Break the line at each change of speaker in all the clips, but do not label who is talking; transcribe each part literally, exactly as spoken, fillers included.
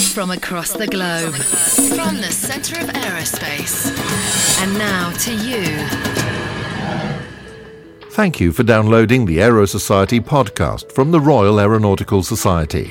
From across the globe, from the centre of aerospace, and now to you.
Thank you for downloading the Aero Society podcast from the Royal Aeronautical Society.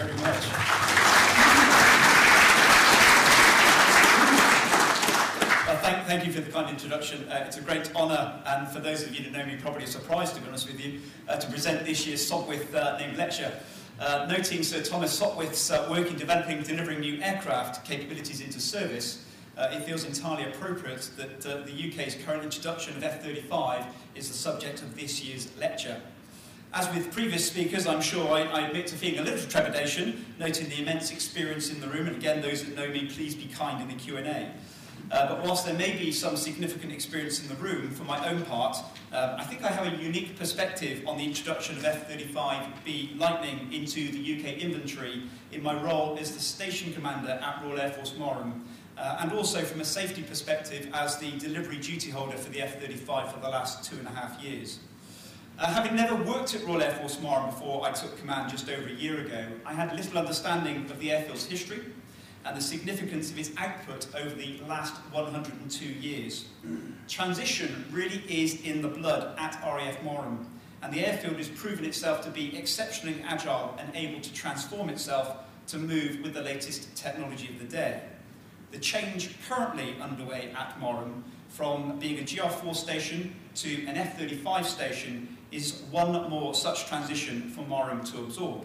Thank you for the kind introduction. Uh, it's a great honour, and for those of you that know me, probably a surprise, to be honest with you, uh, to present this year's Sopwith uh, named lecture. Uh, noting Sir Thomas Sopwith's uh, work in developing and delivering new aircraft capabilities into service, uh, it feels entirely appropriate that uh, the U K's current introduction of F thirty-five is the subject of this year's lecture. As with previous speakers, I'm sure I, I admit to feeling a little trepidation, noting the immense experience in the room, and again, those that know me, please be kind in the Q and A. Uh, but whilst there may be some significant experience in the room, for my own part, uh, I think I have a unique perspective on the introduction of F thirty-five B Lightning into the U K inventory in my role as the Station Commander at Royal Air Force Marham, uh, and also from a safety perspective as the delivery duty holder for the F thirty-five for the last two and a half years. Uh, having never worked at Royal Air Force Marham before I took command just over a year ago, I had little understanding of the airfield's history and the significance of its output over the last one hundred and two years. Transition really is in the blood at R A F Marham, and the airfield has proven itself to be exceptionally agile and able to transform itself to move with the latest technology of the day. The change currently underway at Marham, from being a G R four station to an F thirty-five station, is one more such transition for Marham to absorb.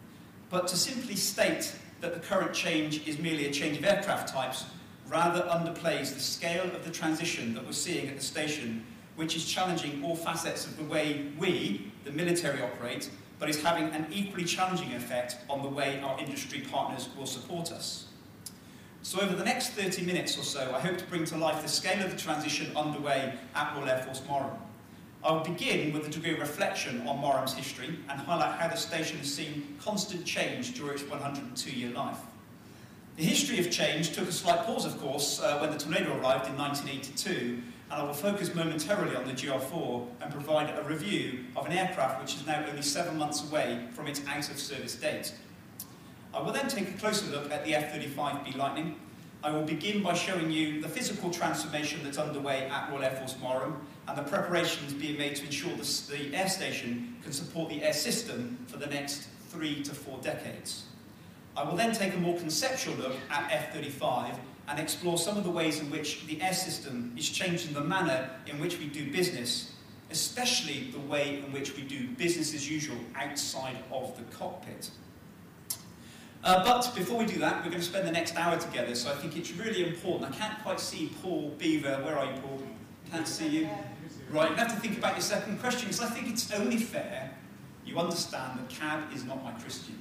But to simply state that the current change is merely a change of aircraft types rather underplays the scale of the transition that we're seeing at the station, which is challenging all facets of the way we, the military, operate, but is having an equally challenging effect on the way our industry partners will support us. So over the next thirty minutes or so, I hope to bring to life the scale of the transition underway at Royal Air Force Marham. I will begin with a degree of reflection on Marham's history and highlight how the station has seen constant change during its one hundred and two year life. The history of change took a slight pause, of course, uh, when the Tornado arrived in nineteen eighty-two, and I will focus momentarily on the G R four and provide a review of an aircraft which is now only seven months away from its out-of-service date. I will then take a closer look at the F thirty-five B Lightning. I will begin by showing you the physical transformation that's underway at Royal Air Force Marham and the preparations being made to ensure the, the air station can support the air system for the next three to four decades. I will then take a more conceptual look at F thirty-five and explore some of the ways in which the air system is changing the manner in which we do business, especially the way in which we do business as usual outside of the cockpit. Uh, but before we do that, we're going to spend the next hour together, so I think it's really important. I can't quite see Paul Beaver. Where are you, Paul? Can't see you. Right, you have to think about your second question, because I think it's only fair you understand that cab is not my Christian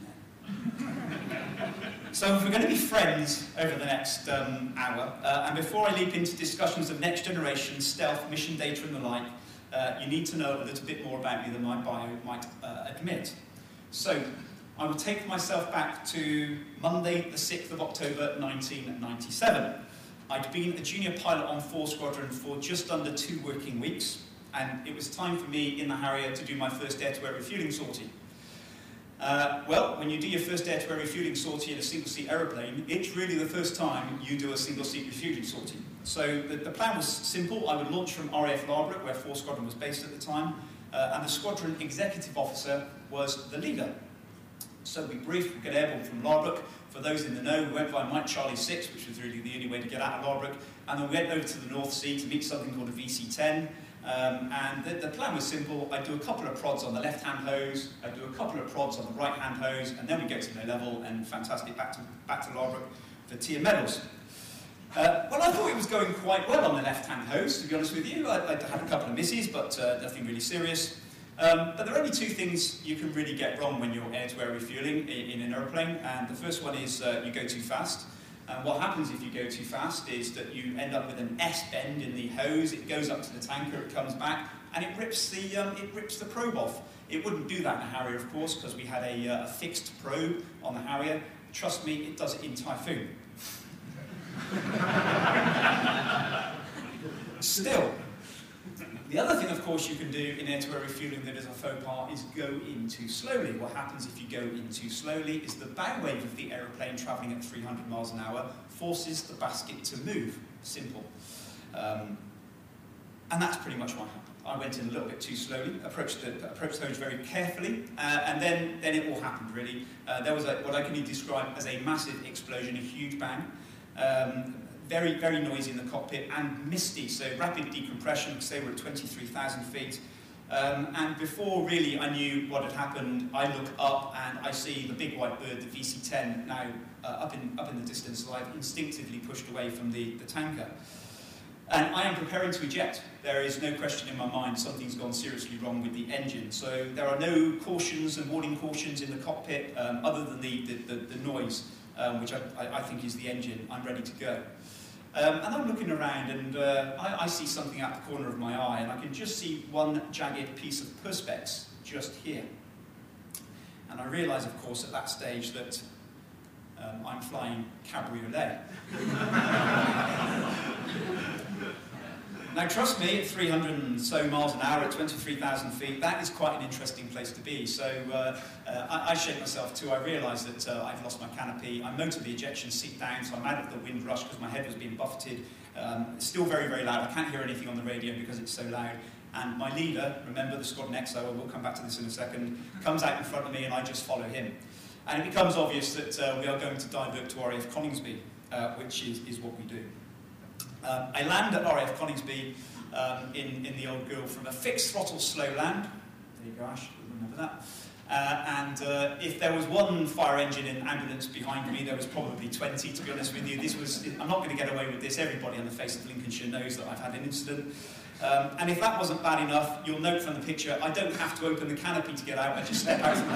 name. So if we're going to be friends over the next um, hour, uh, and before I leap into discussions of next generation, stealth, mission data and the like, uh, you need to know a little bit more about me than my bio might uh, admit. So I will take myself back to Monday, the sixth of October, nineteen ninety-seven. I'd been a junior pilot on four Squadron for just under two working weeks, and it was time for me in the Harrier to do my first air-to-air refuelling sortie. Uh, well, when you do your first air-to-air refuelling sortie in a single-seat aeroplane, it's really the first time you do a single-seat refuelling sortie. So the, the plan was simple. I would launch from R A F Larbrook, where four Squadron was based at the time, uh, and the Squadron Executive Officer was the leader. So we briefed, we get airborne from Larbrook. For those in the know, we went by Mike Charlie six, which was really the only way to get out of Larbrook, and then we went over to the North Sea to meet something called a V C ten. Um, and the, the plan was simple. I'd do a couple of prods on the left-hand hose, I'd do a couple of prods on the right-hand hose, and then we go to low level, and fantastic, back to, back to Larbrook for tea and medals. Uh, well, I thought it was going quite well on the left-hand hose, to be honest with you. I, I had a couple of misses, but uh, nothing really serious. Um, but there are only two things you can really get wrong when you're air-to-air refueling in, in an aeroplane, and the first one is uh, you go too fast. And what happens if you go too fast is that you end up with an S-bend in the hose. It goes up to the tanker, it comes back, and it rips the um, it rips the probe off. It wouldn't do that in a Harrier, of course, because we had a, uh, a fixed probe on the Harrier. Trust me, it does it in Typhoon. Still, The other thing, of course, you can do in air-to-air refueling that is a faux pas is go in too slowly. What happens if you go in too slowly is the bow wave of the aeroplane travelling at three hundred miles an hour forces the basket to move. Simple. Um, and that's pretty much what happened. I went in a little bit too slowly, approached the approached those very carefully, uh, and then, then it all happened, really. Uh, there was a, what I can only describe as a massive explosion, a huge bang. Um, very, very noisy in the cockpit, and misty, so rapid decompression, because they were at twenty-three thousand feet. Um, and before really I knew what had happened, I look up and I see the big white bird, the V C ten, now uh, up in up in the distance, so I've instinctively pushed away from the, the tanker. And I am preparing to eject. There is no question in my mind something's gone seriously wrong with the engine. So there are no cautions and warning cautions in the cockpit, um, other than the, the, the, the noise, um, which I, I think is the engine. I'm ready to go. Um, and I'm looking around, and uh, I, I see something out the corner of my eye, and I can just see one jagged piece of perspex just here. And I realise, of course, at that stage that um, I'm flying cabriolet. Now, trust me, at three hundred and so miles an hour, at twenty-three thousand feet, that is quite an interesting place to be. So uh, uh, I, I shake myself too. I realise that uh, I've lost my canopy. I motor the ejection seat down, so I'm out of the wind rush because my head was being buffeted. Um, it's still very, very loud. I can't hear anything on the radio because it's so loud. And my leader, remember the Squadron X O, we'll come back to this in a second, comes out in front of me and I just follow him. And it becomes obvious that uh, we are going to divert to R A F Coningsby, uh, which is, is what we do. Um, I land at R A F Coningsby um, in, in the Old Girl from a fixed throttle slow land. There you go, Ash, remember that. Uh, and uh, if there was one fire engine and ambulance behind me, there was probably twenty, to be honest with you. This was, I'm not going to get away with this. Everybody on the face of Lincolnshire knows that I've had an incident. Um, and if that wasn't bad enough, you'll note from the picture, I don't have to open the canopy to get out. I just step out from the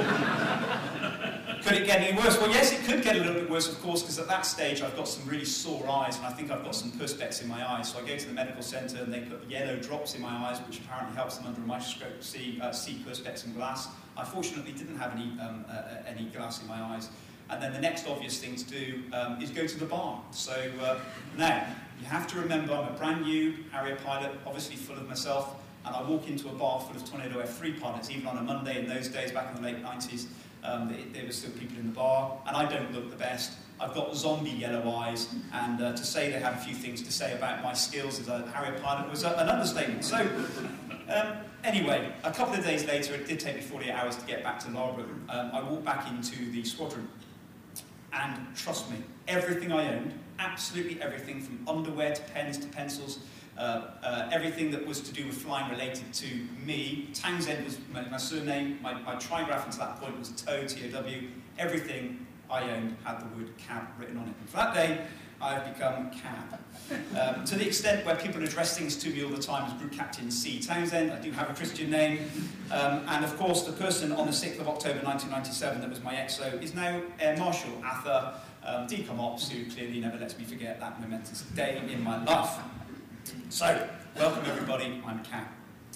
hole. Could it get any worse? Well, yes, it could get a little bit worse, of course, because at that stage I've got some really sore eyes, and I think I've got some perspex in my eyes. So I go to the medical centre, and they put yellow drops in my eyes, which apparently helps them under a microscope see, uh, see perspex and glass. I fortunately didn't have any, um, uh, any glass in my eyes. And then the next obvious thing to do um, is go to the bar. So uh, now, you have to remember I'm a brand new Harrier pilot, obviously full of myself, and I walk into a bar full of Tornado F three pilots, even on a Monday in those days, back in the late nineties, um, there, there were still people in the bar, and I don't look the best. I've got zombie yellow eyes, and uh, to say they had a few things to say about my skills as a Harrier pilot was uh, an understatement. So, um, anyway, a couple of days later, it did take me forty-eight hours to get back to Loughborough. Um, I walked back into the squadron, and trust me, everything I owned, absolutely everything, from underwear to pens to pencils, uh, uh, everything that was to do with flying related to me. Townsend was my, my surname, my, my trigraph until that point was Tow, T O W. Everything I owned had the word cab written on it. And for that day, I've become cab. Um, to the extent where people address things to me all the time as Group Captain C. Townsend. I do have a Christian name. Um, and of course, the person on the sixth of October nineteen ninety-seven that was my X O is now Air Marshal Ather um, D COM Ops, who clearly never lets me forget that momentous day in my life. So, welcome everybody, I'm Cam.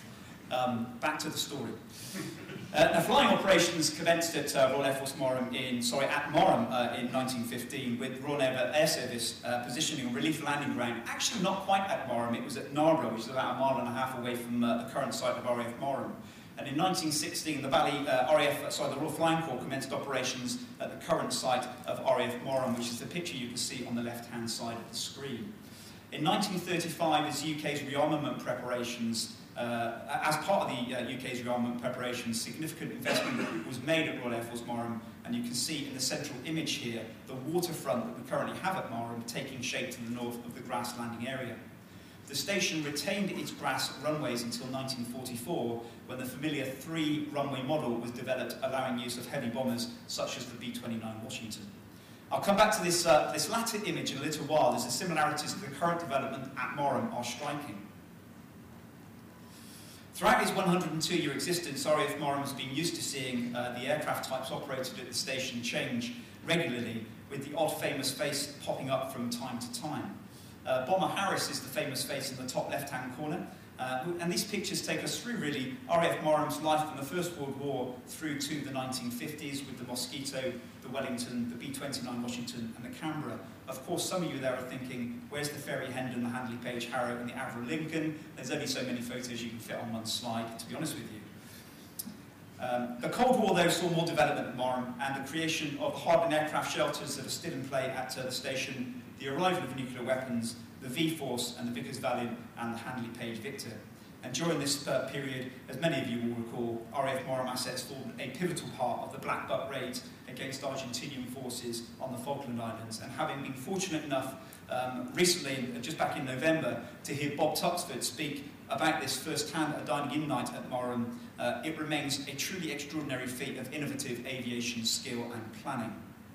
Um, back to the story. Uh, now, flying operations commenced at uh, Royal Air Force Marham in, sorry, at Marham uh, in nineteen fifteen, with Royal Naval Air Service uh, positioning a relief landing ground. Actually, not quite at Marham, it was at Narborough, which is about a mile and a half away from uh, the current site of R A F Marham. And in nineteen sixteen, the Valley uh, R A F, sorry, the Royal Flying Corps commenced operations at the current site of R A F Marham, which is the picture you can see on the left-hand side of the screen. In nineteen thirty-five, as U K's rearmament preparations, uh, as part of the uh, U K's rearmament preparations, significant investment was made at Royal Air Force Marham, and you can see in the central image here the waterfront that we currently have at Marham taking shape to the north of the grass landing area. The station retained its grass runways until nineteen forty-four, when the familiar three runway model was developed, allowing use of heavy bombers such as the B twenty-nine Washington. I'll come back to this, uh, this latter image in a little while, as the similarities to the current development at Marham are striking. Throughout its one hundred two year existence, R A F Marham has been used to seeing uh, the aircraft types operated at the station change regularly, with the odd famous face popping up from time to time. Uh, Bomber Harris is the famous face in the top left-hand corner, uh, and these pictures take us through, really, R A F Marham's life from the First World War through to the nineteen fifties, with the Mosquito, the the Wellington, the B twenty-nine Washington and the Canberra. Of course, some of you there are thinking, where's the Ferry Hendon, the Handley Page Harrow and the Avro Lincoln? There's only so many photos you can fit on one slide, to be honest with you. Um, the Cold War, though, saw more development at Morhem and the creation of hardened aircraft shelters that are still in play at uh, the station, the arrival of nuclear weapons, the V-Force and the Vickers Valiant and the Handley Page Victor. And during this uh, period, as many of you will recall, R A F Morhem assets formed a pivotal part of the Black Buck raids against Argentinian forces on the Falkland Islands. And having been fortunate enough um, recently, just back in November, to hear Bob Tuxford speak about this firsthand at a dining-in night at Morhem, uh, it remains a truly extraordinary feat of innovative aviation skill and planning.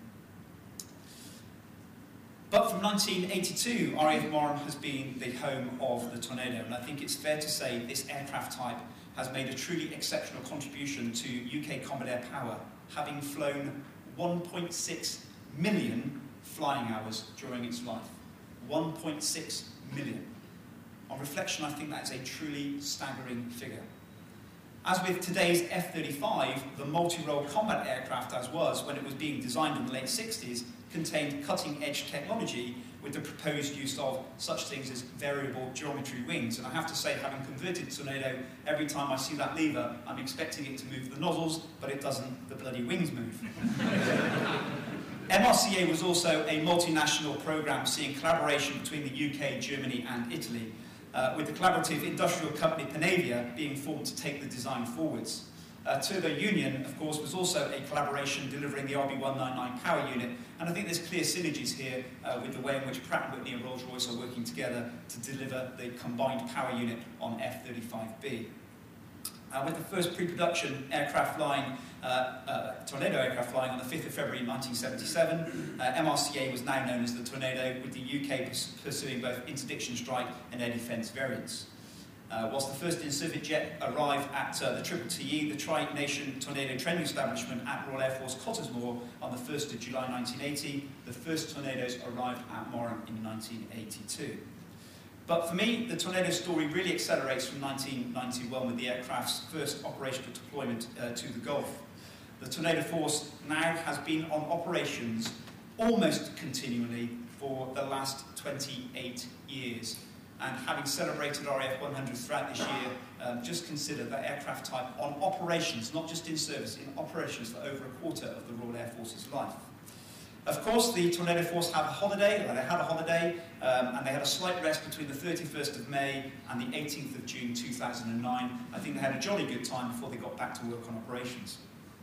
But from nineteen eighty-two, R A F Morhem has been the home of the Tornado, and I think it's fair to say this aircraft type has made a truly exceptional contribution to U K combat air power, having flown one point six million flying hours during its life. one point six million. On reflection, I think that is a truly staggering figure. As with today's F thirty-five, the multi-role combat aircraft, as was when it was being designed in the late sixties, contained cutting-edge technology with the proposed use of such things as variable geometry wings. And I have to say, having converted Tornado, every time I see that lever, I'm expecting it to move the nozzles, but it doesn't, the bloody wings move. M R C A was also a multinational programme seeing collaboration between the U K, Germany and Italy, uh, with the collaborative industrial company Panavia being formed to take the design forwards. Uh, Turbo Union, of course, was also a collaboration delivering the R B one ninety-nine power unit, and I think there's clear synergies here uh, with the way in which Pratt and Whitney and Rolls-Royce are working together to deliver the combined power unit on F thirty-five B. Uh, with the first pre-production aircraft flying, uh, uh, Tornado aircraft flying on the fifth of February nineteen seventy-seven, uh, M R C A was now known as the Tornado, with the U K pers pursuing both interdiction strike and air defence variants. Uh, whilst the first in-service jet arrived at uh, the Triple T E, the Tri-Nation Tornado Training Establishment at Royal Air Force Cottesmore on the first of July nineteen eighty, the first Tornadoes arrived at Morhem in nineteen eighty-two. But for me, the Tornado story really accelerates from nineteen ninety-one with the aircraft's first operational deployment uh, to the Gulf. The Tornado Force now has been on operations almost continually for the last twenty-eight years. And having celebrated R A F one hundred throughout this year, um, just consider that aircraft type on operations, not just in service, in operations for over a quarter of the Royal Air Force's life. Of course, the Tornado Force had a holiday, or they had a holiday, um, and they had a slight rest between the thirty-first of May and the eighteenth of June two thousand nine. I think they had a jolly good time before they got back to work on operations.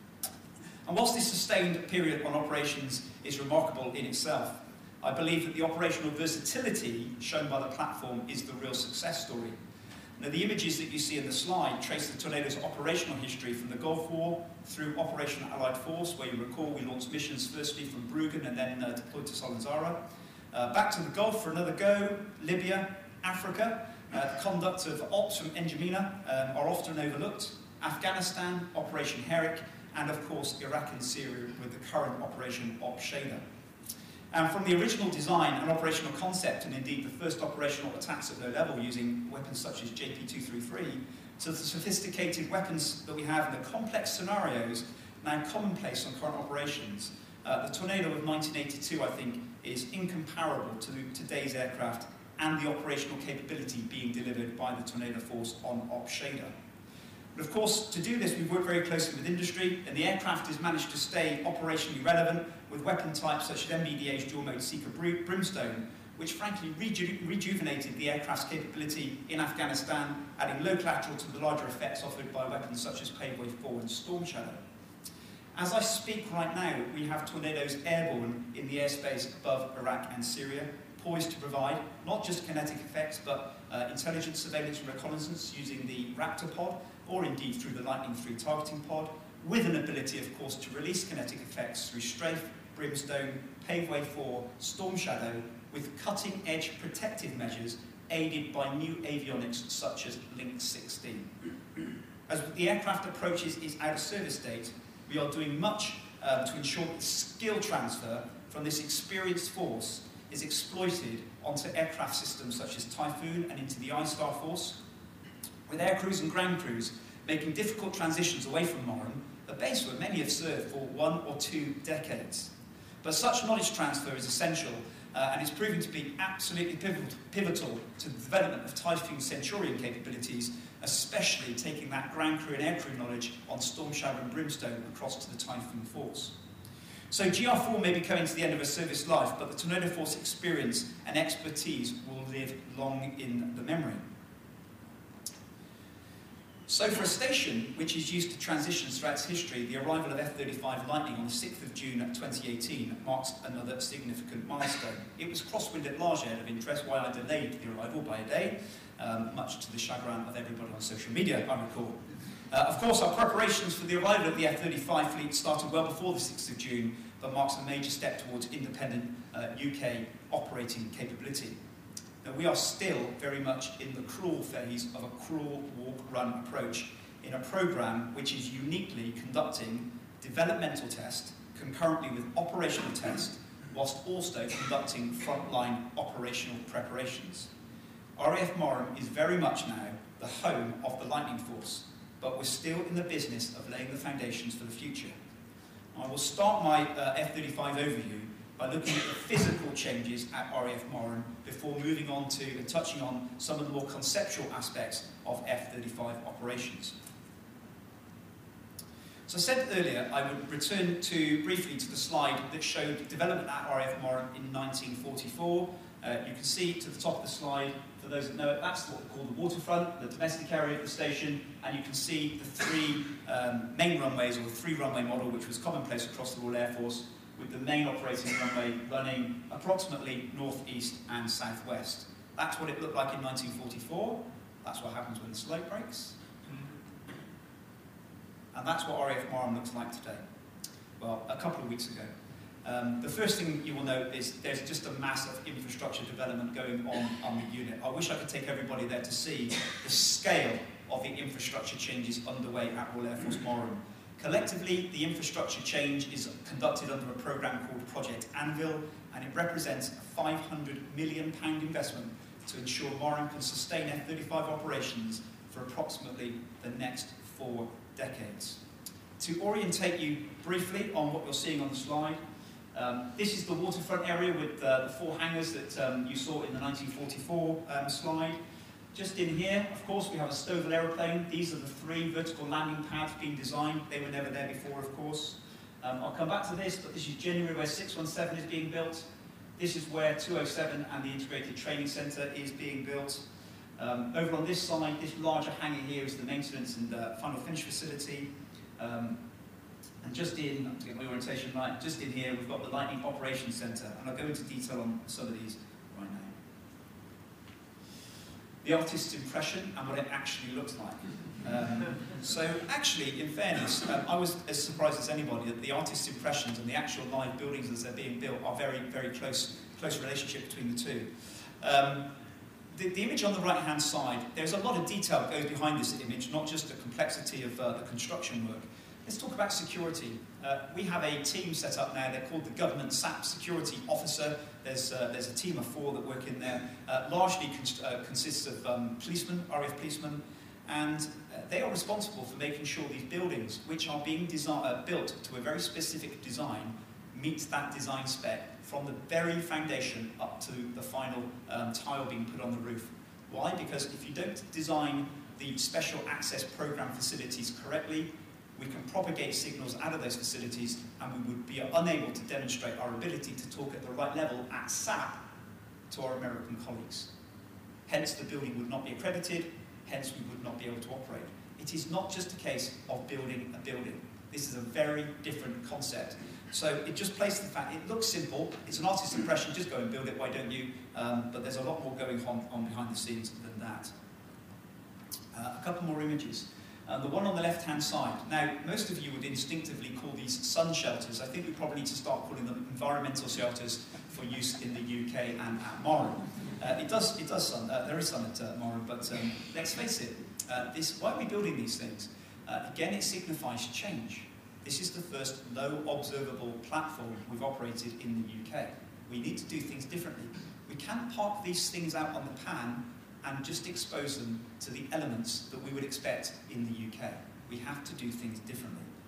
And whilst this sustained period on operations is remarkable in itself, I believe that the operational versatility shown by the platform is the real success story. Now, the images that you see in the slide trace the Tornado's operational history from the Gulf War through Operation Allied Force, where you recall we launched missions firstly from Bruggen and then uh, deployed to Solenzara. Uh, back to the Gulf for another go, Libya, Africa. Uh, the conduct of ops from N'Djamena um, are often overlooked. Afghanistan, Operation Herrick, and of course Iraq and Syria with the current Operation Op Shader. And from the original design and operational concept, and indeed the first operational attacks at low level using weapons such as J P two thirty-three, to the sophisticated weapons that we have in the complex scenarios now commonplace on current operations, uh, the Tornado of nineteen eighty-two, I think, is incomparable to today's aircraft and the operational capability being delivered by the Tornado Force on Op Shader. But of course, to do this, we've worked very closely with industry, and the aircraft has managed to stay operationally relevant with weapon types such as M B D A's dual-mode Seeker Brimstone, which frankly reju rejuvenated the aircraft's capability in Afghanistan, adding low collateral to the larger effects offered by weapons such as Paveway four and Storm Shadow. As I speak right now, we have Tornadoes airborne in the airspace above Iraq and Syria, poised to provide not just kinetic effects, but uh, intelligence, surveillance and reconnaissance using the Raptor pod, or indeed through the Lightning three targeting pod, with an ability, of course, to release kinetic effects through Strafe, Brimstone, Paveway four, Storm Shadow, with cutting-edge protective measures aided by new avionics such as Link sixteen. As the aircraft approaches its out-of-service date, we are doing much um, to ensure that the skill transfer from this experienced force is exploited onto aircraft systems such as Typhoon and into the iStar Force, with air crews and ground crews making difficult transitions away from Morhem, a base where many have served for one or two decades. But such knowledge transfer is essential, uh, and it's proving to be absolutely pivotal to the development of Typhoon Centurion capabilities, especially taking that ground crew and air crew knowledge on Storm Shadow and Brimstone across to the Typhoon Force. So G R four may be coming to the end of its service life, but the Tornado Force experience and expertise will live long in the memory. So for a station which is used to transitions throughout its history, the arrival of F thirty-five Lightning on the sixth of June twenty eighteen marks another significant milestone. It was crosswind at large out of interest, why I delayed the arrival by a day, um, much to the chagrin of everybody on social media, I recall. Uh, of course, our preparations for the arrival of the F thirty-five fleet started well before the sixth of June, but marks a major step towards independent uh, U K operating capability. Now, we are still very much in the crawl phase of a crawl, walk, run approach in a programme which is uniquely conducting developmental test concurrently with operational test, whilst also conducting frontline operational preparations. R A F Marham is very much now the home of the Lightning Force, but we're still in the business of laying the foundations for the future. I will start my uh, F thirty-five overview by looking at the physical changes at R A F Marham before moving on to and touching on some of the more conceptual aspects of F thirty-five operations. So I said earlier I would return to briefly to the slide that showed development at R A F Marham in nineteen forty-four. Uh, you can see to the top of the slide, for those that know it, that's what we call the waterfront, the domestic area of the station, and you can see the three um, main runways, or the three runway model, which was commonplace across the Royal Air Force, with the main operating runway running approximately northeast and southwest. That's what it looked like in nineteen forty-four. That's what happens when the slope breaks. And that's what R A F Marham looks like today. Well, a couple of weeks ago. Um, the first thing you will note is there's just a massive infrastructure development going on on the unit. I wish I could take everybody there to see the scale of the infrastructure changes underway at Royal Air Force Marham. Collectively, the infrastructure change is conducted under a programme called Project Anvil, and it represents a five hundred million pound investment to ensure Marham can sustain F thirty-five operations for approximately the next four decades. To orientate you briefly on what you're seeing on the slide, um, this is the waterfront area with uh, the four hangars that um, you saw in the nineteen forty-four um, slide. Just in here, of course, we have a Stovall aeroplane. These are the three vertical landing pads being designed. They were never there before, of course. Um, I'll come back to this, but this is generally where six one seven is being built. This is where two oh seven and the Integrated Training Centre is being built. Um, over on this side, this larger hangar here is the maintenance and uh, final finish facility. Um, and just in, to get my orientation right, just in here we've got the Lightning Operations Centre, and I'll go into detail on some of these right now. The artist's impression and what it actually looks like. Um, so actually, in fairness, um, I was as surprised as anybody that the artist's impressions and the actual live buildings as they're being built are very, very close, close relationship between the two. Um, the, the image on the right-hand side, there's a lot of detail that goes behind this image, not just the complexity of uh, the construction work. Let's talk about security. Uh, we have a team set up now. They're called the Government S A P Security Officer. There's, uh, there's a team of four that work in there. Uh, largely cons uh, consists of um, policemen, R A F policemen, and uh, they are responsible for making sure these buildings, which are being uh, built to a very specific design, meet that design spec from the very foundation up to the final um, tile being put on the roof. Why? Because if you don't design the special access program facilities correctly, we can propagate signals out of those facilities, and we would be unable to demonstrate our ability to talk at the right level at S A P to our American colleagues. Hence, the building would not be accredited, hence we would not be able to operate. It is not just a case of building a building. This is a very different concept. So it just plays the fact, it looks simple, it's an artist's impression, just go and build it, why don't you? Um, but there's a lot more going on, on behind the scenes than that. Uh, a couple more images. Uh, the one on the left-hand side. Now, most of you would instinctively call these sun shelters. I think we probably need to start calling them environmental shelters for use in the U K and at Marham. Uh, it does, it does sun. Uh, there is sun at uh, Marham, but um, let's face it. Uh, this, why are we building these things? Uh, again, it signifies change. This is the first low observable platform we've operated in the U K. We need to do things differently. We can't park these things out on the pan and just expose them to the elements that we would expect in the U K. We have to do things differently.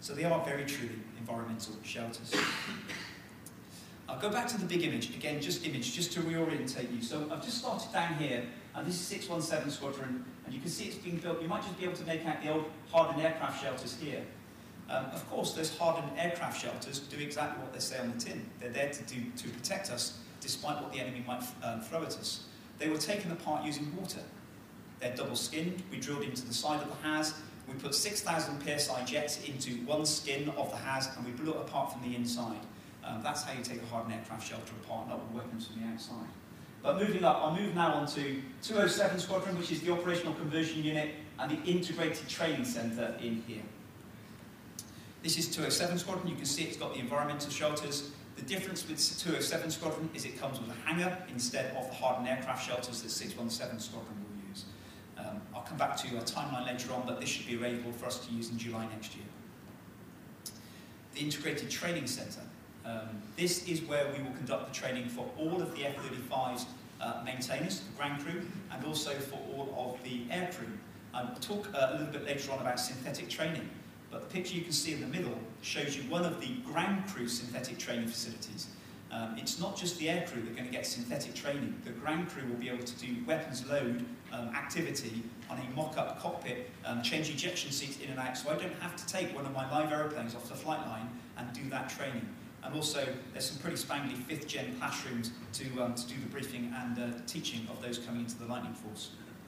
So they are very truly environmental shelters. I'll go back to the big image, again, just image, just to reorientate you. So I've just started down here, and this is six one seven Squadron, and you can see it's being built. You might just be able to make out the old hardened aircraft shelters here. Um, of course, those hardened aircraft shelters do exactly what they say on the tin. They're there to, do, to protect us, despite what the enemy might um, throw at us. They were taken apart using water. They're double-skinned. We drilled into the side of the H A S. We put six thousand P S I jets into one skin of the H A S, and we blew it apart from the inside. Um, that's how you take a hardened aircraft shelter apart, not with weapons from the outside. But moving up, I'll move now on to two oh seven Squadron, which is the Operational Conversion Unit and the Integrated Training Centre in here. This is two oh seven Squadron. You can see it's got the environmental shelters. The difference with two oh seven Squadron is it comes with a hangar instead of the hardened aircraft shelters that six one seven Squadron will use. Um, I'll come back to a timeline later on, but this should be available for us to use in July next year. The Integrated Training Centre. Um, this is where we will conduct the training for all of the F thirty-five's uh, maintainers, the ground crew, and also for all of the air crew. Um, I'll talk uh, a little bit later on about synthetic training, but the picture you can see in the middle shows you one of the ground crew synthetic training facilities. Um, it's not just the air crew that are going to get synthetic training. The ground crew will be able to do weapons load um, activity on a mock-up cockpit, um, change ejection seats in and out, so I don't have to take one of my live aeroplanes off the flight line and do that training. And also, there's some pretty spangly fifth-gen classrooms to, um, to do the briefing and uh, teaching of those coming into the Lightning Force.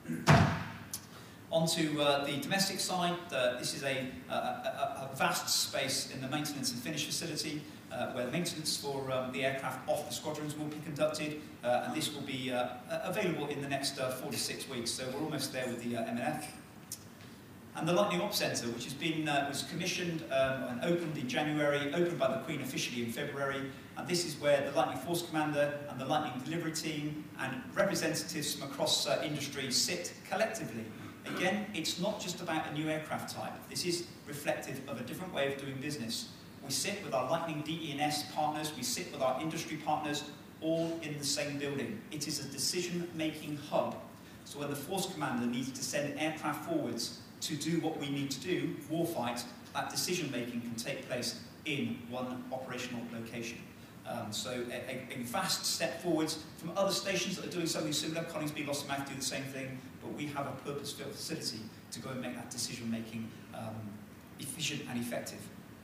Onto uh, the domestic side, uh, this is a, a, a, a vast space in the maintenance and finish facility uh, where maintenance for um, the aircraft off the squadrons will be conducted, uh, and this will be uh, available in the next uh, four to six weeks, so we're almost there with the uh, M N F. And the Lightning Ops Centre, which has been uh, was commissioned um, and opened in January, opened by the Queen officially in February, and this is where the Lightning Force Commander and the Lightning Delivery Team and representatives from across uh, industry sit collectively. Again, it's not just about a new aircraft type. This is reflective of a different way of doing business. We sit with our Lightning D E N S partners, we sit with our industry partners, all in the same building. It is a decision-making hub. So when the Force Commander needs to send aircraft forwards to do what we need to do, warfight, that decision-making can take place in one operational location. Um, so a, a, a vast step forwards from other stations that are doing something similar. Coningsby, Lossiemouth do the same thing, but we have a purpose-built facility to go and make that decision-making um, efficient and effective.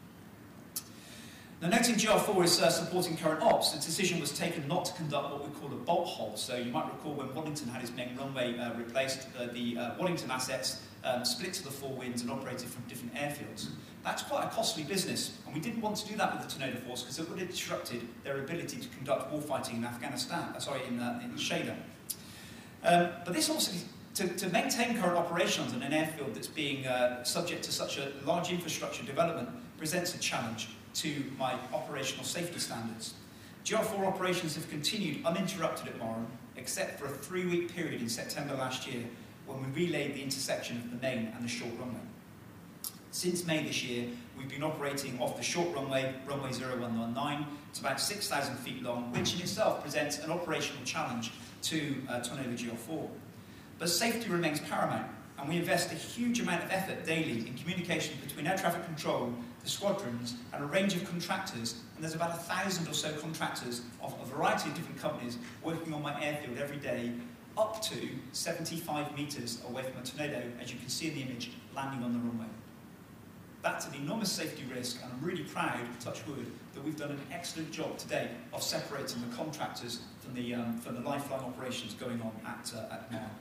Now, noting G R four is uh, supporting current ops, the decision was taken not to conduct what we call a bolt hole. So you might recall when Waddington had his main runway uh, replaced, uh, the uh, Waddington assets um, split to the four winds and operated from different airfields. That's quite a costly business, and we didn't want to do that with the Tornado Force because it would have disrupted their ability to conduct warfighting in Afghanistan, uh, sorry, in, uh, in Shader. Um, but this also, to, to maintain current operations on an airfield that's being uh, subject to such a large infrastructure development presents a challenge to my operational safety standards. G R four operations have continued uninterrupted at Moran, except for a three-week period in September last year when we relayed the intersection of the main and the short runway. Since May this year, we've been operating off the short runway, runway zero one one nine. It's about six thousand feet long, which in itself presents an operational challenge to uh, Tornado G R four. But safety remains paramount, and we invest a huge amount of effort daily in communication between air traffic control, the squadrons, and a range of contractors, and there's about a thousand or so contractors of a variety of different companies working on my airfield every day, up to seventy-five metres away from a Tornado, as you can see in the image, landing on the runway. That's an enormous safety risk, and I'm really proud, touch wood, that we've done an excellent job today of separating the contractors from the, um, from the lifeline operations going on at, uh, at Mar.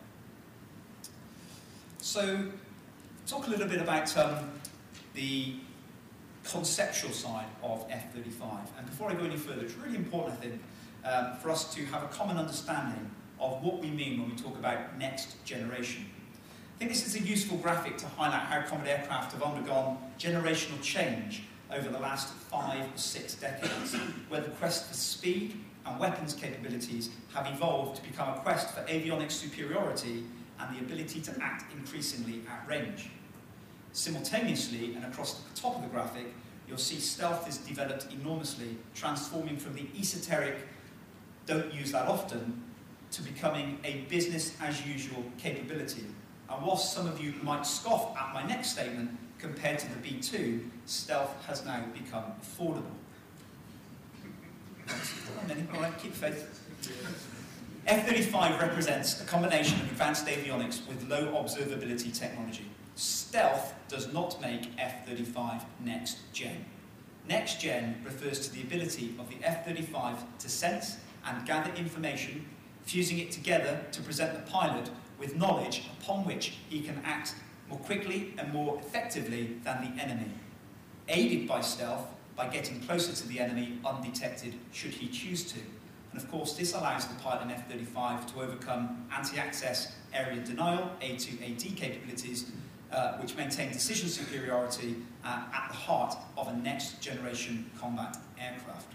So, talk a little bit about um, the conceptual side of F thirty-five. And before I go any further, it's really important, I think, um, for us to have a common understanding of what we mean when we talk about next generation. I think this is a useful graphic to highlight how combat aircraft have undergone generational change over the last five or six decades, where the quest for speed and weapons capabilities have evolved to become a quest for avionics superiority and the ability to act increasingly at range. Simultaneously, and across the top of the graphic, you'll see stealth is developed enormously, transforming from the esoteric, don't use that often, to becoming a business-as-usual capability. And whilst some of you might scoff at my next statement, compared to the B two, stealth has now become affordable. All right, keep faith. F thirty-five represents a combination of advanced avionics with low observability technology. Stealth does not make F thirty-five next gen. Next gen refers to the ability of the F thirty-five to sense and gather information, fusing it together to present the pilot with knowledge upon which he can act more quickly and more effectively than the enemy, aided by stealth by getting closer to the enemy undetected should he choose to. And of course, this allows the pilot in F thirty-five to overcome anti-access area denial, A two A D capabilities, uh, which maintain decision superiority uh, at the heart of a next-generation combat aircraft.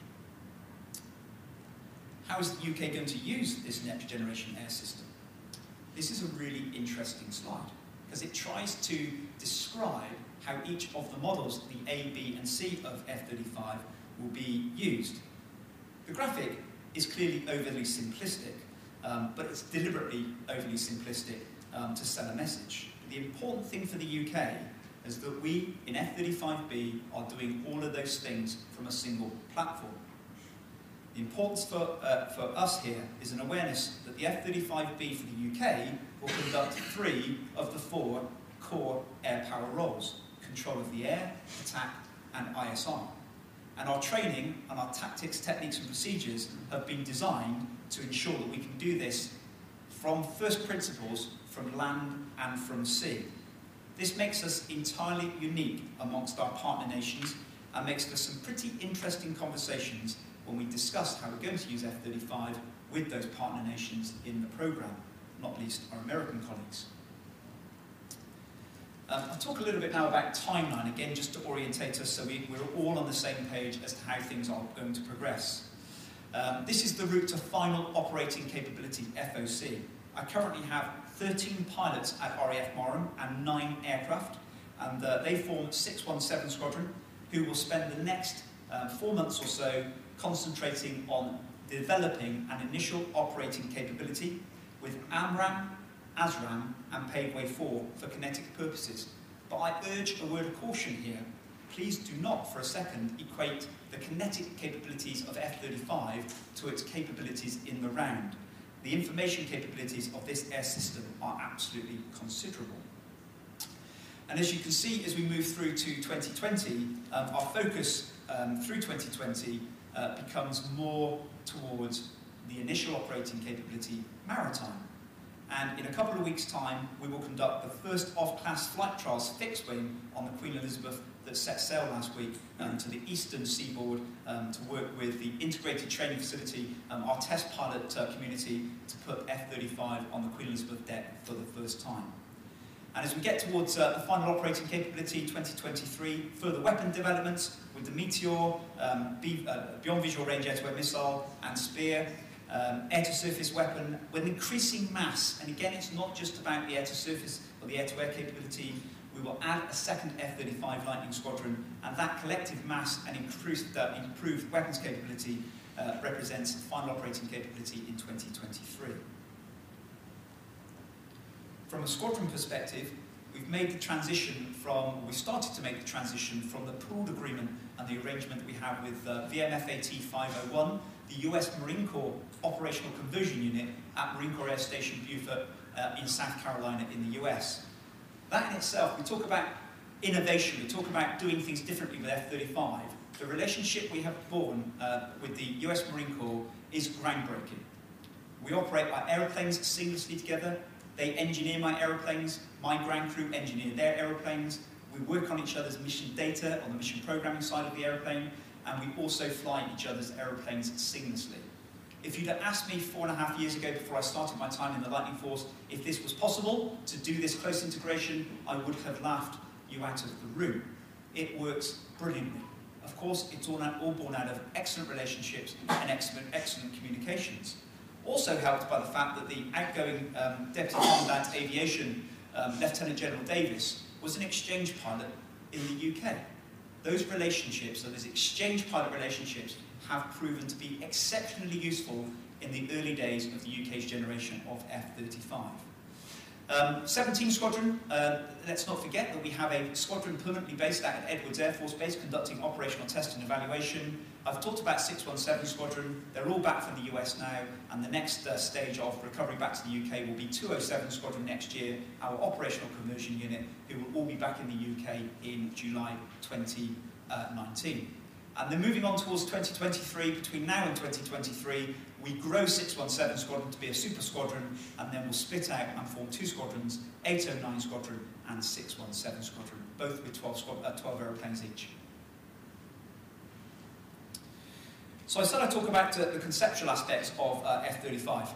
How is the U K going to use this next-generation air system? This is a really interesting slide, because it tries to describe how each of the models, the A, B, and C of F thirty-five, will be used. The graphic is clearly overly simplistic, um, but it's deliberately overly simplistic um, to sell a message. The important thing for the U K is that we, in F thirty-five B, are doing all of those things from a single platform. The importance for, uh, for us here is an awareness that the F thirty-five B for the U K will conduct three of the four core air power roles: control of the air, attack, and I S R. And our training and our tactics, techniques, and procedures have been designed to ensure that we can do this from first principles, from land and from sea. This makes us entirely unique amongst our partner nations and makes for some pretty interesting conversations when we discuss how we're going to use F thirty-five with those partner nations in the programme, not least our American colleagues. Um, I'll talk a little bit now about timeline, again, just to orientate us so we, we're all on the same page as to how things are going to progress. Um, this is the route to final operating capability, F O C. I currently have thirteen pilots at R A F Marham and nine aircraft, and uh, they form six one seven Squadron, who will spend the next uh, four months or so concentrating on developing an initial operating capability with AMRAAM, ASRAAM, and Paveway four for kinetic purposes. But I urge a word of caution here. Please do not for a second equate the kinetic capabilities of F thirty-five to its capabilities in the round. The information capabilities of this air system are absolutely considerable. And as you can see, as we move through to twenty twenty, um, our focus um, through twenty twenty uh, becomes more towards the initial operating capability, maritime. And in a couple of weeks' time, we will conduct the first off-class flight trials fixed wing on the Queen Elizabeth that set sail last week um, to the eastern seaboard um, to work with the integrated training facility, um, our test pilot uh, community, to put F thirty-five on the Queen Elizabeth deck for the first time. And as we get towards uh, the final operating capability, twenty twenty-three, further weapon developments with the Meteor, um, B, uh, Beyond Visual Range Air-to-Air Missile, and Spear, um, air-to-surface weapon with increasing mass. And again, it's not just about the air-to-surface or the air-to-air capability. We will add a second F thirty-five Lightning Squadron, and that collective mass and improved, uh, improved weapons capability uh, represents final operating capability in twenty twenty-three. From a squadron perspective, we've made the transition from, we started to make the transition from the pooled agreement and the arrangement we have with uh, V M F A T five oh one, the U S Marine Corps Operational Conversion Unit at Marine Corps Air Station Beaufort uh, in South Carolina in the U S. That in itself, we talk about innovation, we talk about doing things differently with F thirty-five. The relationship we have borne uh, with the U S Marine Corps is groundbreaking. We operate our aeroplanes seamlessly together. They engineer my aeroplanes, my ground crew engineer their aeroplanes. We work on each other's mission data on the mission programming side of the aeroplane, and we also fly each other's aeroplanes seamlessly. If you'd have asked me four and a half years ago before I started my time in the Lightning Force if this was possible to do this close integration, I would have laughed you out of the room. It works brilliantly. Of course, it's all, all born out of excellent relationships and excellent, excellent communications. Also helped by the fact that the outgoing um, Deputy Commandant Aviation, um, Lieutenant General Davis, was an exchange pilot in the U K. Those relationships, so those exchange pilot relationships, have proven to be exceptionally useful in the early days of the U K's generation of F thirty-five. Um, seventeenth Squadron, uh, let's not forget that we have a squadron permanently based out at Edwards Air Force Base conducting operational test and evaluation. I've talked about six one seven Squadron, they're all back from the U S now, and the next uh, stage of recovery back to the U K will be two oh seven Squadron next year, our operational conversion unit, who will all be back in the U K in July twenty nineteen. And then moving on towards twenty twenty-three, between now and twenty twenty-three, we grow six one seven Squadron to be a super squadron, and then we'll split out and form two squadrons, eight oh nine Squadron and six one seven Squadron, both with twelve, squad uh, twelve aeroplanes each. So I said I'd talk about uh, the conceptual aspects of uh, F thirty-five.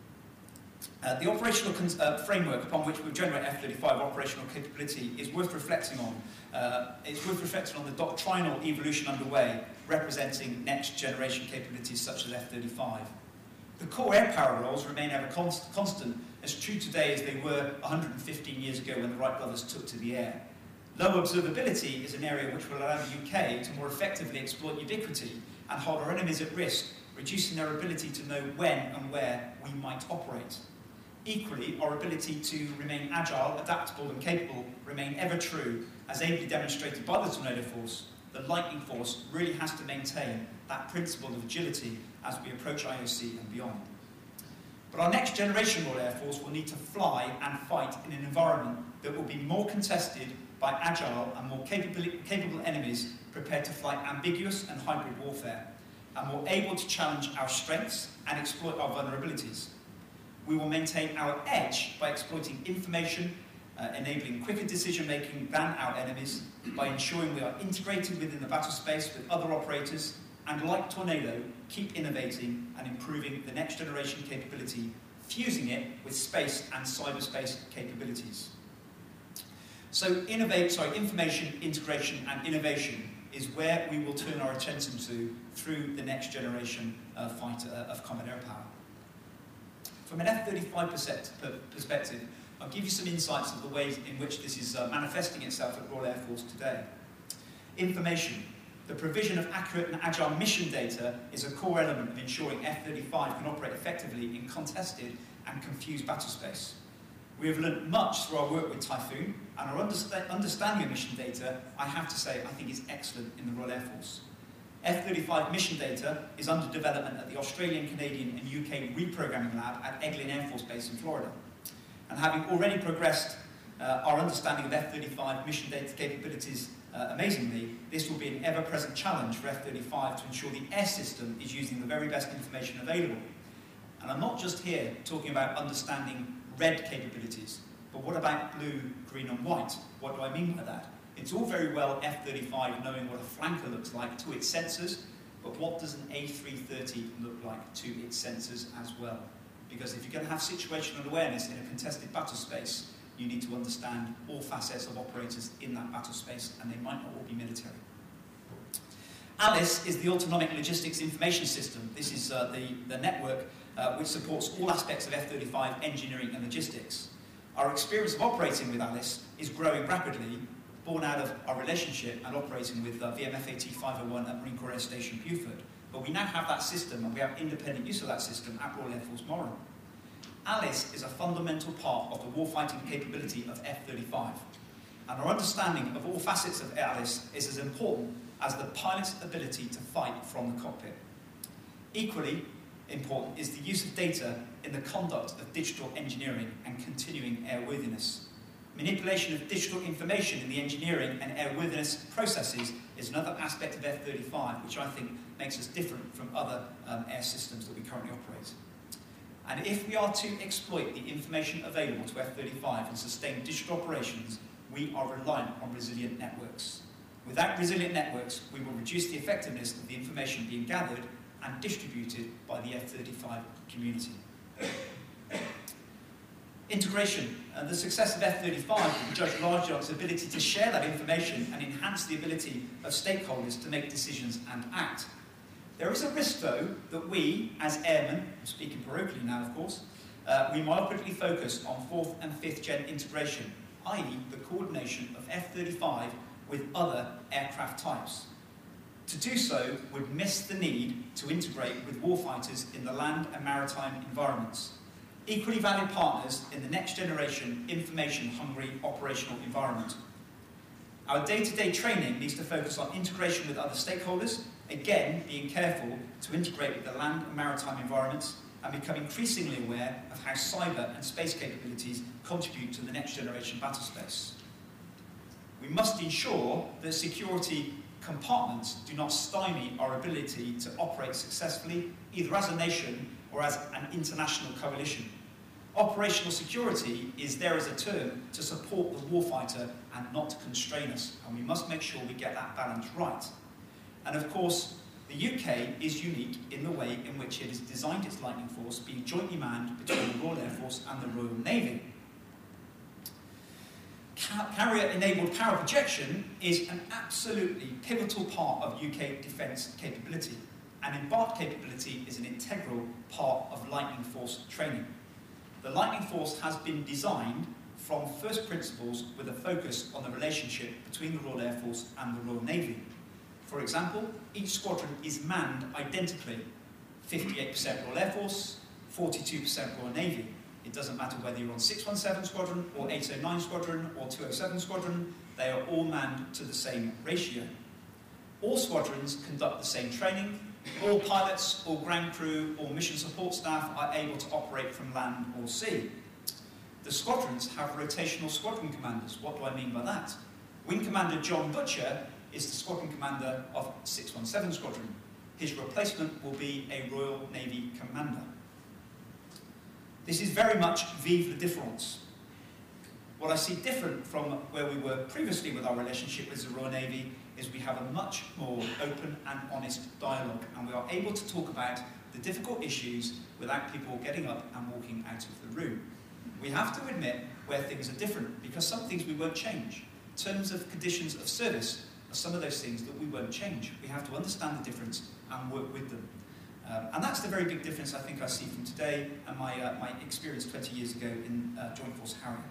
Uh, the operational uh, framework upon which we generate F thirty-five operational capability is worth reflecting on. Uh, it's worth reflecting on the doctrinal evolution underway, representing next generation capabilities such as F thirty-five. The core air power roles remain ever const constant, as true today as they were one hundred fifteen years ago when the Wright brothers took to the air. Low observability is an area which will allow the U K to more effectively exploit ubiquity and hold our enemies at risk, reducing their ability to know when and where we might operate. Equally, our ability to remain agile, adaptable and capable remain ever true, as ably demonstrated by the Tornado Force. The Lightning Force really has to maintain that principle of agility as we approach I O C and beyond. But our next generation Royal Air Force will need to fly and fight in an environment that will be more contested by agile and more capable, capable enemies prepared to fight ambiguous and hybrid warfare, and more able to challenge our strengths and exploit our vulnerabilities. We will maintain our edge by exploiting information, uh, enabling quicker decision-making than our enemies, by ensuring we are integrated within the battle space with other operators, and like Tornado, keep innovating and improving the next generation capability, fusing it with space and cyberspace capabilities. So innovate, sorry, information, integration and innovation is where we will turn our attention to through the next generation uh, fighter uh, of combat air power. From an F thirty-five perspective, I'll give you some insights of the ways in which this is uh, manifesting itself at Royal Air Force today. Information. The provision of accurate and agile mission data is a core element of ensuring F thirty-five can operate effectively in contested and confused battle space. We have learned much through our work with Typhoon, and our understa understanding of mission data, I have to say, I think is excellent in the Royal Air Force. F thirty-five mission data is under development at the Australian, Canadian and U K reprogramming lab at Eglin Air Force Base in Florida. And having already progressed uh, our understanding of F thirty-five mission data capabilities uh, amazingly, this will be an ever-present challenge for F thirty-five to ensure the air system is using the very best information available. And I'm not just here talking about understanding red capabilities, but what about blue, green and white? What do I mean by that? It's all very well F thirty-five knowing what a flanker looks like to its sensors, but what does an A three thirty look like to its sensors as well? Because if you're going to have situational awareness in a contested battle space, you need to understand all facets of operators in that battle space, and they might not all be military. ALICE is the Autonomic Logistics Information System. This is uh, the, the network uh, which supports all aspects of F thirty-five engineering and logistics. Our experience of operating with ALICE is growing rapidly, born out of our relationship and operating with uh, V M F A T five oh one at Marine Corps Air Station Beaufort. But we now have that system, and we have independent use of that system at Royal Air Force Moran. ALICE is a fundamental part of the warfighting capability of F thirty-five. And our understanding of all facets of ALICE is as important as the pilot's ability to fight from the cockpit. Equally important is the use of data in the conduct of digital engineering and continuing airworthiness. Manipulation of digital information in the engineering and airworthiness processes is another aspect of F thirty-five, which I think makes us different from other um, air systems that we currently operate. And if we are to exploit the information available to F thirty-five and sustain digital operations, we are reliant on resilient networks. Without resilient networks, we will reduce the effectiveness of the information being gathered and distributed by the F thirty-five community. Integration. Uh, the success of F thirty-five will be judged largely on its ability to share that information and enhance the ability of stakeholders to make decisions and act. There is a risk, though, that we, as airmen, I'm speaking parochially now, of course, uh, we myopically focus on fourth and fifth gen integration, that is the coordination of F thirty-five with other aircraft types. To do so would miss the need to integrate with warfighters in the land and maritime environments. equally valued partners in the next generation information-hungry operational environment. Our day-to-day training needs to focus on integration with other stakeholders, again being careful to integrate with the land and maritime environments and become increasingly aware of how cyber and space capabilities contribute to the next generation battle space. We must ensure that security compartments do not stymie our ability to operate successfully, either as a nation or as an international coalition. Operational security is there as a term to support the warfighter and not to constrain us, and we must make sure we get that balance right. And of course, the U K is unique in the way in which it has designed its Lightning Force, being jointly manned between the Royal Air Force and the Royal Navy. Carrier-enabled power projection is an absolutely pivotal part of U K defence capability, and embarked capability is an integral part of Lightning Force training. The Lightning Force has been designed from first principles with a focus on the relationship between the Royal Air Force and the Royal Navy. For example, each squadron is manned identically, fifty-eight percent Royal Air Force, forty-two percent Royal Navy. It doesn't matter whether you're on six one seven Squadron or eight oh nine Squadron or two oh seven Squadron, they are all manned to the same ratio. All squadrons conduct the same training. All pilots, all ground crew, all mission support staff are able to operate from land or sea. The squadrons have rotational squadron commanders. What do I mean by that? Wing Commander John Butcher is the squadron commander of six one seven Squadron. His replacement will be a Royal Navy commander. This is very much vive la différence. What I see different from where we were previously with our relationship with the Royal Navy is we have a much more open and honest dialogue, and we are able to talk about the difficult issues without people getting up and walking out of the room. We have to admit where things are different, because some things we won't change. Terms of conditions of service are some of those things that we won't change. We have to understand the difference and work with them. Um, and that's the very big difference I think I see from today and my, uh, my experience twenty years ago in uh, Joint Force Harrier.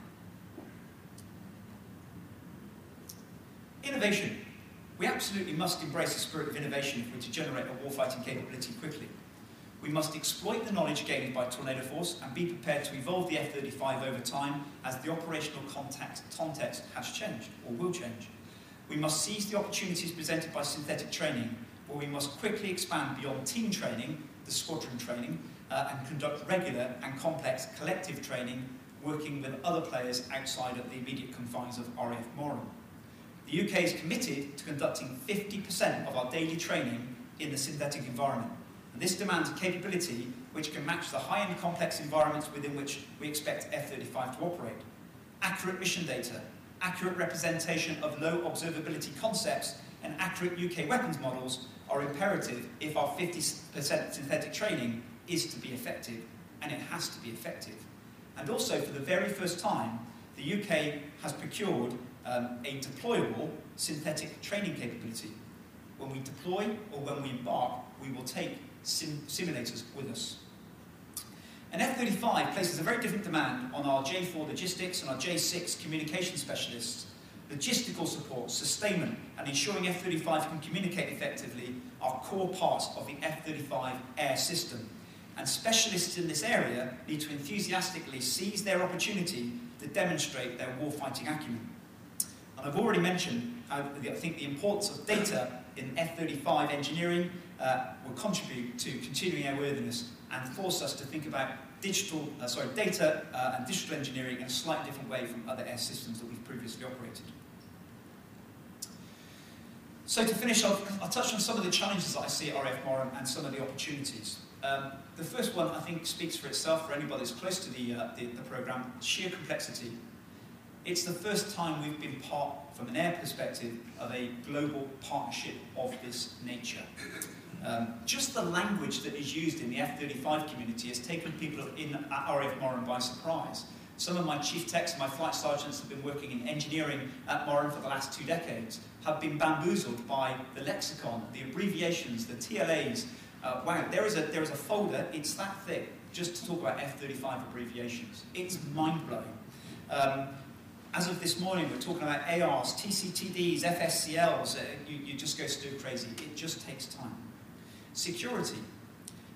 Innovation. We absolutely must embrace the spirit of innovation if we're to generate a warfighting capability quickly. We must exploit the knowledge gained by Tornado Force and be prepared to evolve the F thirty-five over time as the operational context, context has changed or will change. We must seize the opportunities presented by synthetic training, where we must quickly expand beyond team training, the squadron training, uh, and conduct regular and complex collective training, working with other players outside of the immediate confines of R A F Moran. The U K is committed to conducting fifty percent of our daily training in the synthetic environment. And this demands a capability which can match the high-end complex environments within which we expect F thirty-five to operate. Accurate mission data, accurate representation of low observability concepts, and accurate U K weapons models are imperative if our fifty percent synthetic training is to be effective, and it has to be effective. And also, for the very first time, the U K has procured um, a deployable synthetic training capability. When we deploy or when we embark, we will take sim simulators with us. An F thirty-five places a very different demand on our J four logistics and our J six communication specialists. Logistical support, sustainment, and ensuring F thirty-five can communicate effectively are core parts of the F thirty-five air system. And specialists in this area need to enthusiastically seize their opportunity to demonstrate their warfighting acumen. And I've already mentioned how I think the importance of data in F thirty-five engineering uh, will contribute to continuing airworthiness and force us to think about digital, uh, sorry, data uh, and digital engineering in a slightly different way from other air systems that we've previously operated. So to finish, I'll, I'll touch on some of the challenges that I see at R A F Moran and some of the opportunities. Um, the first one, I think, speaks for itself for anybody who's close to the, uh, the, the programme, sheer complexity. It's the first time we've been part, from an air perspective, of a global partnership of this nature. Um, just the language that is used in the F thirty-five community has taken people in at R A F Moran by surprise. Some of my chief techs and my flight sergeants have been working in engineering at Moran for the last two decades, have been bamboozled by the lexicon, the abbreviations, the T L As. Uh, wow, there is, a, there is a folder, it's that thick, just to talk about F thirty-five abbreviations. It's mind-blowing. Um, as of this morning, we're talking about A Rs, T C T Ds, F S C Ls. Uh, you, you just go stir crazy. It just takes time. Security. Uh,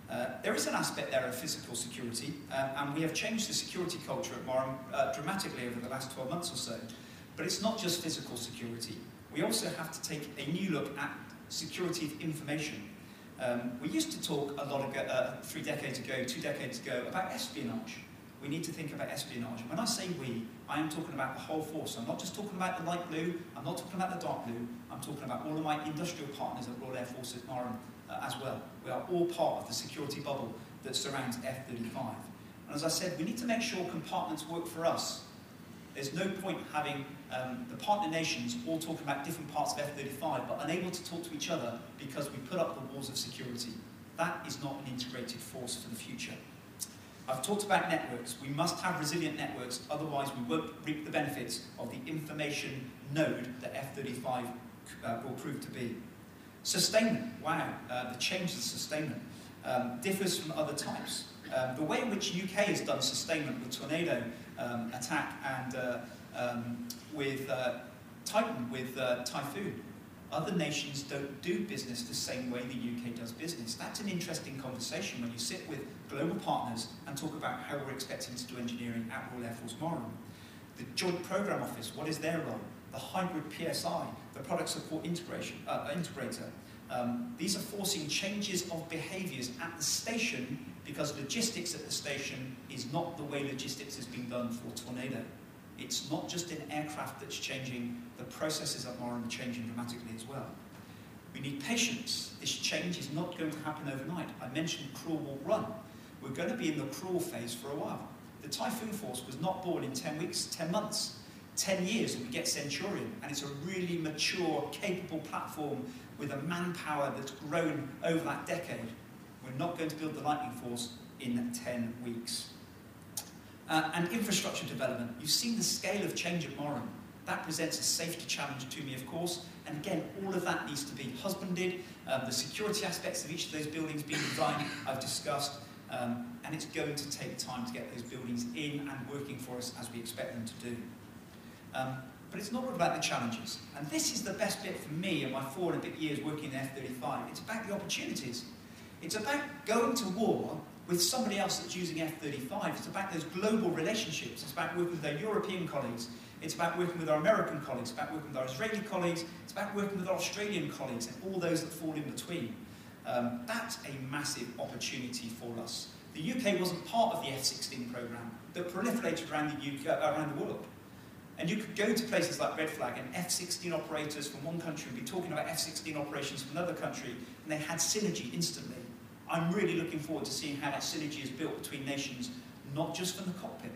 there is an aspect there of physical security, um, and we have changed the security culture at Morum uh, dramatically over the last twelve months or so. But it's not just physical security. We also have to take a new look at security of information. Um, we used to talk a lot ago, uh, three decades ago, two decades ago, about espionage. We need to think about espionage. When I say we, I am talking about the whole force. I'm not just talking about the light blue, I'm not talking about the dark blue, I'm talking about all of my industrial partners at Royal Air Force at Morum uh, as well. We are all part of the security bubble that surrounds F thirty-five. And as I said, we need to make sure compartments work for us. There's no point having um, the partner nations all talking about different parts of F thirty-five but unable to talk to each other because we put up the walls of security. That is not an integrated force for the future. I've talked about networks. We must have resilient networks, otherwise we won't reap the benefits of the information node that F thirty-five uh, will prove to be. Sustainment, wow, uh, the change of sustainment um, differs from other types. Um, the way in which U K has done sustainment with tornado um, attack and uh, um, with uh, Titan, with uh, typhoon, other nations don't do business the same way the U K does business. That's an interesting conversation when you sit with global partners and talk about how we're expecting to do engineering at Royal Air Force Morum. The Joint Programme Office, what is their role? The hybrid P S I, the product support integration, uh, integrator. Um, these are forcing changes of behaviours at the station because logistics at the station is not the way logistics has been done for Tornado. It's not just an aircraft that's changing, the processes at Morum are changing dramatically as well. We need patience. This change is not going to happen overnight. I mentioned crawl, walk, run. We're going to be in the crawl phase for a while. The Typhoon Force was not born in ten weeks, ten months, ten years, and we get Centurion, and it's a really mature, capable platform with a manpower that's grown over that decade. We're not going to build the Lightning Force in ten weeks. Uh, and infrastructure development. You've seen the scale of change at Morum. That presents a safety challenge to me, of course, and again, all of that needs to be husbanded. Um, the security aspects of each of those buildings being designed, I've discussed, um, and it's going to take time to get those buildings in and working for us as we expect them to do. Um, but it's not all about the challenges, and this is the best bit for me in my four and a bit years working in F thirty-five. It's about the opportunities. It's about going to war with somebody else that's using F thirty-five. It's about those global relationships. It's about working with our European colleagues. It's about working with our American colleagues. It's about working with our Israeli colleagues. It's about working with our Australian colleagues and all those that fall in between. Um, that's a massive opportunity for us. The U K wasn't part of the F sixteen programme that proliferated around the, U K, uh, around the world. And you could go to places like Red Flag and F sixteen operators from one country would be talking about F sixteen operations from another country, and they had synergy instantly. I'm really looking forward to seeing how that synergy is built between nations, not just from the cockpit,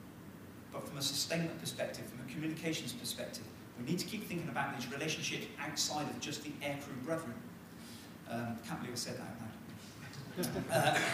but from a sustainment perspective, from a communications perspective. We need to keep thinking about these relationships outside of just the aircrew brethren. Um, can't believe I said that out loud. uh,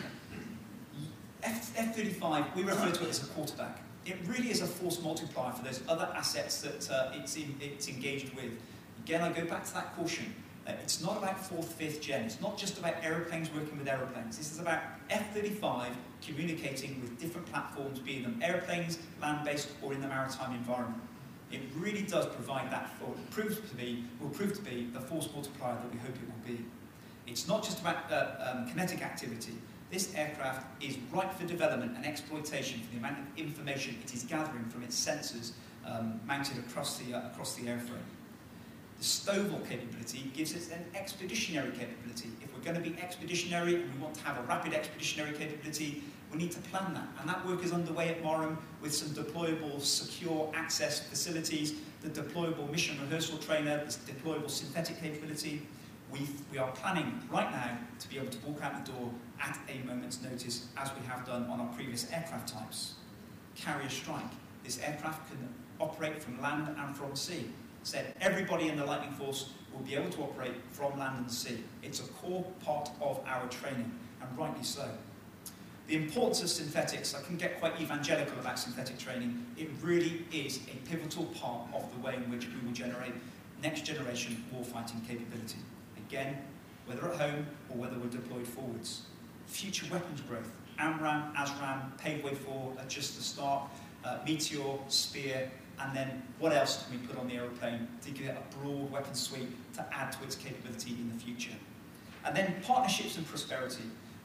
F thirty-five, we refer to it as a quarterback. It really is a force multiplier for those other assets that uh, it's, in, it's engaged with. Again, I go back to that caution. Uh, it's not about fourth, fifth gen. It's not just about aeroplanes working with aeroplanes. This is about F thirty-five communicating with different platforms, be them airplanes, land-based, or in the maritime environment. It really does provide that, or it proves to be, will prove to be the force multiplier that we hope it will be. It's not just about uh, um, kinetic activity. This aircraft is ripe for development and exploitation for the amount of information it is gathering from its sensors um, mounted across the, uh, across the airframe. The STOVL capability gives us an expeditionary capability. If we're going to be expeditionary and we want to have a rapid expeditionary capability, we need to plan that. And that work is underway at Morum with some deployable secure access facilities, the deployable mission rehearsal trainer, the deployable synthetic capability. We've, we are planning right now to be able to walk out the door at a moment's notice, as we have done on our previous aircraft types. Carrier strike. This aircraft can operate from land and from sea. Said everybody in the Lightning Force will be able to operate from land and sea. It's a core part of our training, and rightly so. The importance of synthetics, I can get quite evangelical about synthetic training. It really is a pivotal part of the way in which we will generate next generation warfighting capability. Again, whether at home or whether we're deployed forwards. Future weapons growth. AMRAAM, ASRAAM, paved way forward at just the start. Uh, Meteor, Spear, and then what else can we put on the aeroplane to give it a broad weapon suite to add to its capability in the future? And then partnerships and prosperity.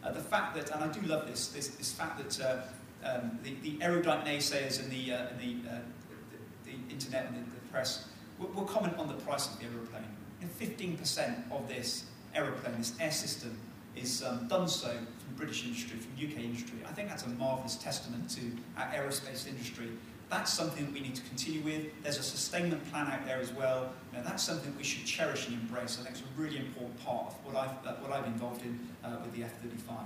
Uh, the fact that, and I do love this, this, this fact that uh, um, the, the erudite naysayers in the, uh, in the, uh, the, the internet and the, the press will, will comment on the price of the aeroplane. You know, fifteen percent of this aeroplane, this air system, is um, done so from British industry, from U K industry. I think that's a marvellous testament to our aerospace industry. That's something that we need to continue with. There's a sustainment plan out there as well. You know, that's something we should cherish and embrace. I think it's a really important part of what I've, uh, what I've involved in uh, with the F thirty-five.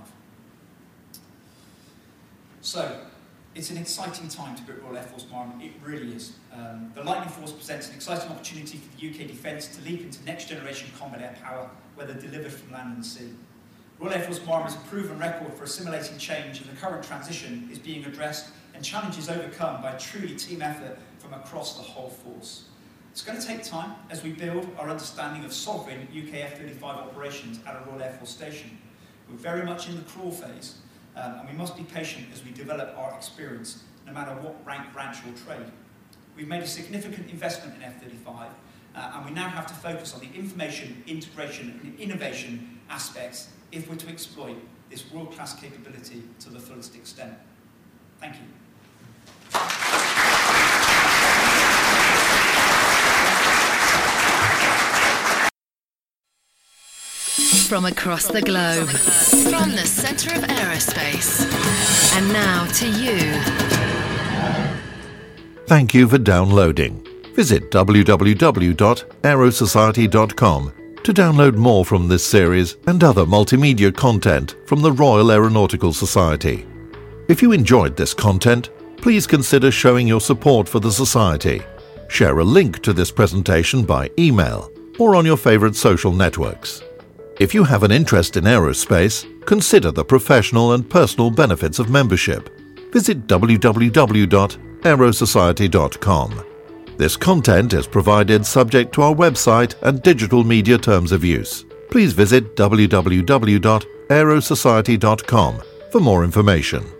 So, it's an exciting time to be at Royal Air Force Marine. It really is. Um, the Lightning Force presents an exciting opportunity for the U K Defence to leap into next generation combat air power, whether delivered from land and sea. Royal Air Force Marine has a proven record for assimilating change, and the current transition is being addressed and challenges overcome by truly team effort from across the whole force. It's going to take time as we build our understanding of sovereign U K F thirty-five operations at a Royal Air Force station. We're very much in the crawl phase, um, and we must be patient as we develop our experience, no matter what rank, branch or trade. We've made a significant investment in F thirty-five, uh, and we now have to focus on the information, integration and innovation aspects if we're to exploit this world-class capability to the fullest extent. Thank you.
From across the globe, from the centre of aerospace, and now to you.
Thank you for downloading. Visit w w w dot aero society dot com to download more from this series and other multimedia content from the Royal Aeronautical Society. If you enjoyed this content, please consider showing your support for the Society. Share a link to this presentation by email or on your favourite social networks. If you have an interest in aerospace, consider the professional and personal benefits of membership. Visit w w w dot aero society dot com. This content is provided subject to our website and digital media terms of use. Please visit w w w dot aero society dot com for more information.